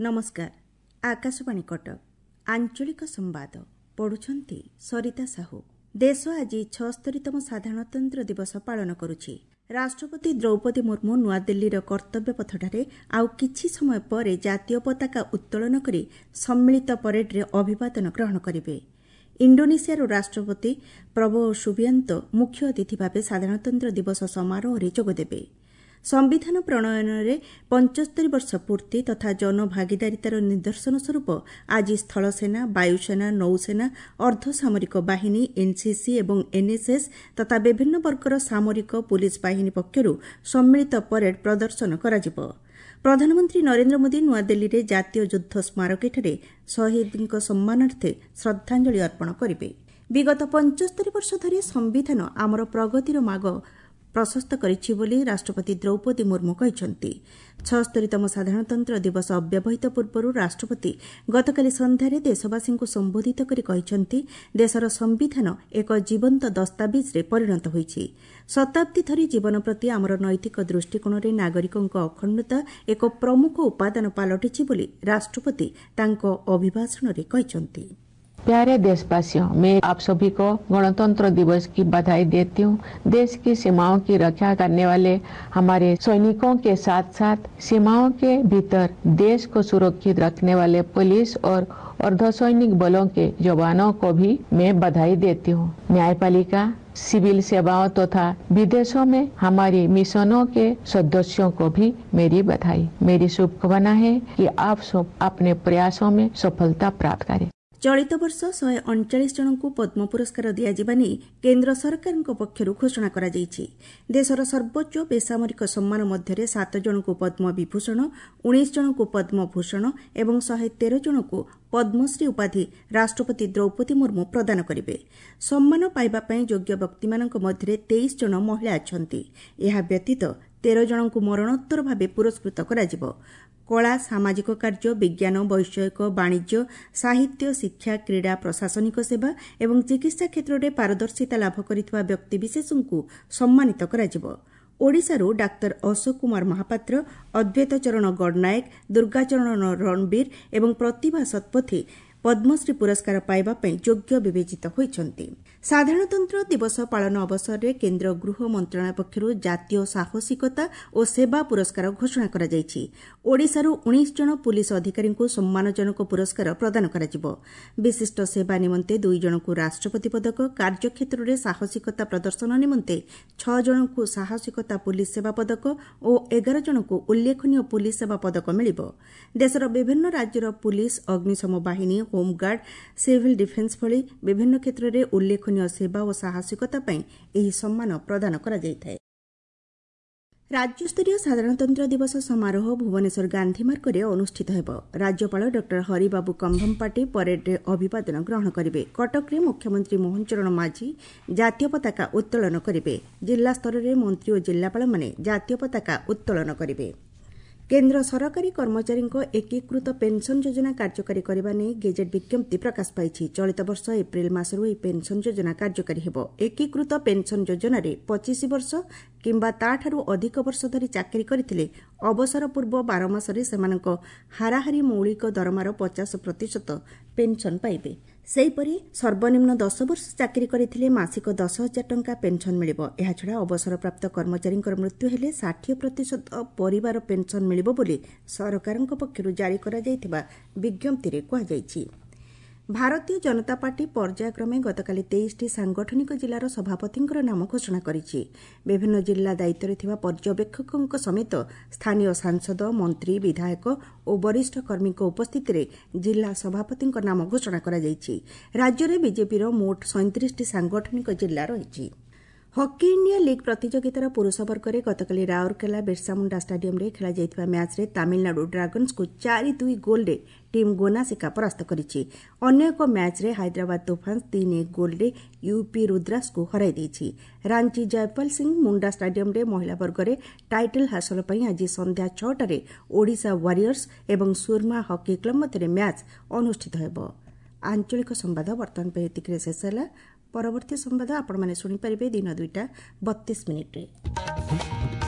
नमस्कार। आकाशवाणी कटक आंचलिक संवाद पढ़ुछंती सरिता साहू। देश आज 76तम साधारणतंत्र दिवस पालन करुछि। राष्ट्रपति द्रौपदी मुर्मू नुआदिल्लीर कर्तव्य पथठारे आउ किछि समय परे जातीय पताका उत्तोलन करी सम्मिलित परेड रे अभिवादन ग्रहण करिवे। इंडोनेशियार राष्ट्रपति प्रबोवो सुबियांतो मुख्य अतिथि भावे साधारणतंत्र दिवस समारोह रे जोगदेबे। संविधान प्रणयन रे 75 वर्ष पूर्ति तथा जनभागीदारितार निदर्शन स्वरूप आज स्थलसेना, वायुसेना, नौसेना, अर्धसामरिक बाहिनी, एनसीसी एवं एनएसएस तथा विभिन्न वर्गर सामरिक पुलिस बाहिनी पक्षरू सम्मिलित परेड प्रदर्शन कराजिब। प्रधानमंत्री नरेंद्र मोदी नुआदिल्ली रे जातीय युद्ध स्मारकीଠାରେ शहीदଙ୍କ सम्मानार्थे श्रद्धांजलि अर्पण करिवे। विगत 75 वर्ष धरि संविधान आमर प्रगतिर मार्ग प्रशस्त करिछि बोली राष्ट्रपति द्रौपदी मुर्मू कहिसंती। 76तम साधारणतंत्र दिवस अव्यवहित पूर्वरु राष्ट्रपति गतकाली संध्यारे देशवासी को संबोधित करी कहिसंती देशर संविधान एक जीवंत दस्तावेज रे परिणत होईछि। शताब्दी धरी जीवन प्रति आमर नैतिक दृष्टिकोण रे नागरिकंक अखंडता एक प्रमुख उपादान पालटिछि बोली राष्ट्रपति तांको अभिभाषण रे कहिसंती। प्यारे देशवासियों, मैं आप सभी को गणतंत्र दिवस की बधाई देती हूँ। देश की सीमाओं की रक्षा करने वाले हमारे सैनिकों के साथ साथ सीमाओं के भीतर देश को सुरक्षित रखने वाले पुलिस और अर्धसैनिक बलों के जवानों को भी मैं बधाई देती हूँ। न्यायपालिका, सिविल सेवाओं तथा विदेशों में हमारी मिशनों के सदस्यों को भी मेरी बधाई। मेरी शुभकामना है कि आप सब अपने प्रयासों में सफलता प्राप्त करें। चलित वर्ष 139 जनଙ୍କୁ पद्म पुरस्कार दियाजिबा नै केन्द्र सरकारଙ୍କ पक्षରୁ घोषणा करा जायछि। देशर सर्वोच्च बेसामरिक सम्मान मध्यरे 7 जनଙ୍କୁ पद्म विभूषण, 19 जनଙ୍କୁ पद्म भूषण एवं 113 जनଙ୍କୁ पद्मश्री उपाधि राष्ट्रपति द्रौपदी मुर्मू प्रदान करिवे। सम्मान पाइबा पई योग्य व्यक्तिमानଙ୍କ मध्यरे 23 जन महिला अछंती। एहा व्यतीत 13 जनଙ୍କୁ मरणोत्तर भावे पुरस्कृत कराजिबो। कला, सामाजिक कार्य, विज्ञान, वैषयिक, वाणिज्य, साहित्य, शिक्षा, क्रीड़ा, प्रशासनिक सेवा एवं चिकित्सा क्षेत्र में पारदर्शिता लाभ करिଥିବା व्यक्तिविशेषଙ୍କୁ सम्मानित कराजिबो। ओडिशारू डाक्टर अशोक कुमार महापात्र, अद्वैत चरण गणनायक, दुर्गाचरण रणबीर एवं प्रतिभा शतपथी पद्मश्री पुरस्कार पाइबा पई योग्य विवेचित होइछंती। साधारणतंत्र दिवस पालन अवसर में केन्द्र गृह मंत्रालय पक्षरू जातीय साहसिकता और सेवा पुरस्कार घोषणा करा जायछि। ओडिशारू 19 जन पुलिस अधिकारी को सम्मानजनक पुरस्कार प्रदान कराजिबो। विशिष्ट सेवा निमंते 2 जनकू राष्ट्रपति पदक, कार्यक्षेत्र में साहसिकता प्रदर्शन निमंते 6 जनकू साहसिकता पुलिस सेवा पदक और 11 जनकू उल्लेखनीय पुलिस सेवा पदक मिलिबो। देशर विभिन्न राज्यर पुलिस, अग्निशम बाहिनी, होमगार्ड, सिविल डिफेन्स भली विभिन्न क्षेत्र में उल्लेखनीय सेवा और साहसिकता पई एही सम्मान प्रदान करा जायथाय। राज्यस्तरीय साधारणतंत्र दिवस समारोह भुवनेश्वर गांधी मार्ग में अनुष्ठित हेबो। राज्यपाल डॉ हरिबाबू कंभमपाटी परेड रे अभिवादन ग्रहण करिवे। कटक रे मुख्यमंत्री मोहन चरण माझी जातीय पताका उत्तोलन करिवे। जिला स्तर रे मंत्री और जिलापाल माने जातीय पताका उत्तोलन करिवे। केन्द्र सरकारी कर्मचारी एकीकृत पेंशन योजना कार्यकारी करने नहीं गेजेट विज्ञप्ति प्रकाश पाई। चलित वर्ष एप्रिल मासरू यह पेंशन योजना कार्यकारी हेबो। एकीकृत पेंशन योजना 25 वर्ष किंबा ताठारू अधिक वर्ष धरी चाकरी करथिले अवसर पूर्व 12 मासरे सेमानक हाराहारी मौलिक दरमार 50% पेंशन पाइबे। सेहीपरि सर्वनिम्न 10 वर्ष चाकरी करथिले मासिक 10,000 टंका पेंशन मिलिबो। एहा छडा अवसरप्राप्त कर्मचारींकर मृत्यु हेले 60% परिवार पेंशन मिलिबो बोली सरकारଙ୍କ पक्षରୁ जारी करा जायथिबा विज्ञप्तिरे कुहा जायछि। भारतीय जनता पार्टी पर्यायक्रमे गतकाली 23टी सांगठनिक जिलार सभापतिंकर नाम घोषणा करिछि। विभिन्न जिला दायित्वरे थिबा पर्यवेक्षकଙ୍କ समेत स्थानीय सांसद, मंत्री, विधायक और वरिष्ठ कर्मी उपस्थिति जिला सभापतिंक नाम घोषणा करा जायछि। राज्य में बीजेपी मोट 37टी सांगठनिक जिला रहिछि। हॉकी इंडिया लीग प्रतियोगितार पुरुष वर्ग में गतकाली राउरकेला बिरसा मुंडा स्टाडियम रे खेला जायथिबा मैच रे तमिलनाडु ड्रैगन्स को 4-2 गोल रे टीम गोनासिका परास्त करिछि। अन्य एक मैच रे हैदराबाद तूफान्स 3-1 गोल रे यूपी रुद्रास को हराई देछि। रांची जयपाल सिंह मुंडा स्टाडियम रे महिला वर्ग में टाइटल हासिल पई आज संध्या 6टारे ओडिशा वारियर्स एवं सुरमा हॉकी क्लब मध्य मैच अनुष्ठित हेबो। आंचलिक संवाद वर्तमान पे एतिकरे शेष होला। परवर्ती संवाद आपण माने सुनि परिबे दिन 2:32 रे।